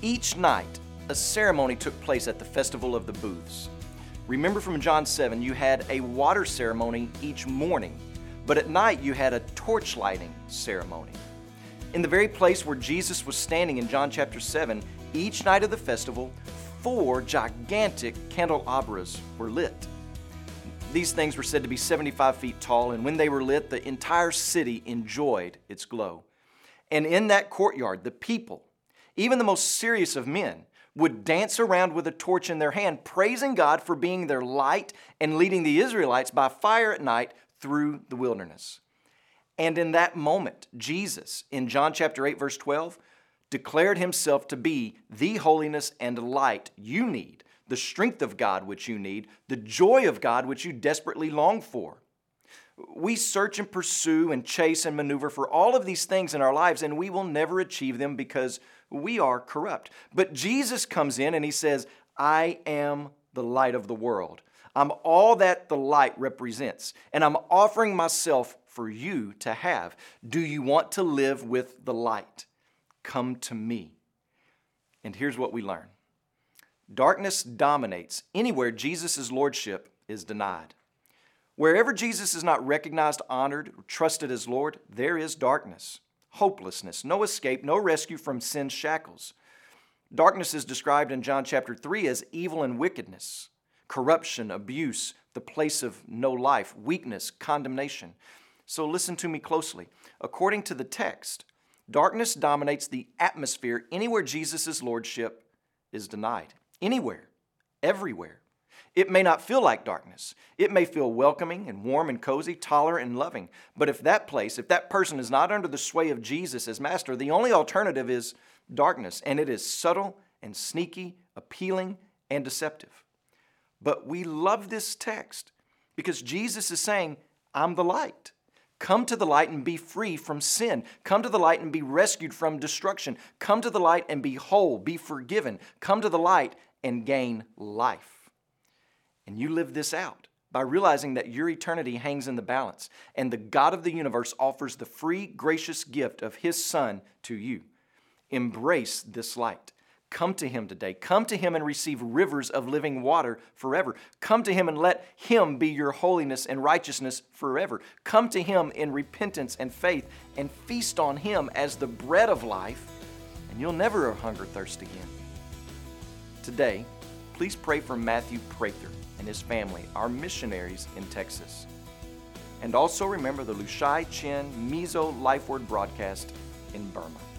Each night, a ceremony took place at the Festival of the Booths. Remember from John 7, you had a water ceremony each morning, but at night you had a torch lighting ceremony. In the very place where Jesus was standing in John chapter 7, each night of the festival, 4 gigantic candelabras were lit. These things were said to be 75 feet tall, and when they were lit, the entire city enjoyed its glow. And in that courtyard, the people, even the most serious of men, would dance around with a torch in their hand, praising God for being their light and leading the Israelites by fire at night through the wilderness. And in that moment, Jesus, in John chapter 8, verse 12, declared himself to be the holiness and light you need, the strength of God which you need, the joy of God which you desperately long for. We search and pursue and chase and maneuver for all of these things in our lives, and we will never achieve them because we are corrupt. But Jesus comes in and he says, I am the light of the world. I'm all that the light represents, and I'm offering myself for you to have. Do you want to live with the light? Come to me. And here's what we learn. Darkness dominates anywhere Jesus' lordship is denied. Wherever Jesus is not recognized, honored, or trusted as Lord, there is darkness, hopelessness, no escape, no rescue from sin's shackles. Darkness is described in John chapter 3 as evil and wickedness, corruption, abuse, the place of no life, weakness, condemnation. So listen to me closely. According to the text, darkness dominates the atmosphere anywhere Jesus' lordship is denied. Anywhere, everywhere. It may not feel like darkness. It may feel welcoming and warm and cozy, tolerant and loving. But if that person is not under the sway of Jesus as master, the only alternative is darkness. And it is subtle and sneaky, appealing and deceptive. But we love this text because Jesus is saying, I'm the light. Come to the light and be free from sin. Come to the light and be rescued from destruction. Come to the light and be whole, be forgiven. Come to the light and gain life. And you live this out by realizing that your eternity hangs in the balance, and the God of the universe offers the free, gracious gift of His Son to you. Embrace this light. Come to Him today. Come to Him and receive rivers of living water forever. Come to Him and let Him be your holiness and righteousness forever. Come to Him in repentance and faith and feast on Him as the bread of life, and you'll never hunger or thirst again. Today, please pray for Matthew Prather and his family, our missionaries in Texas. And also remember the Lushai Chen Mizo Life Word broadcast in Burma.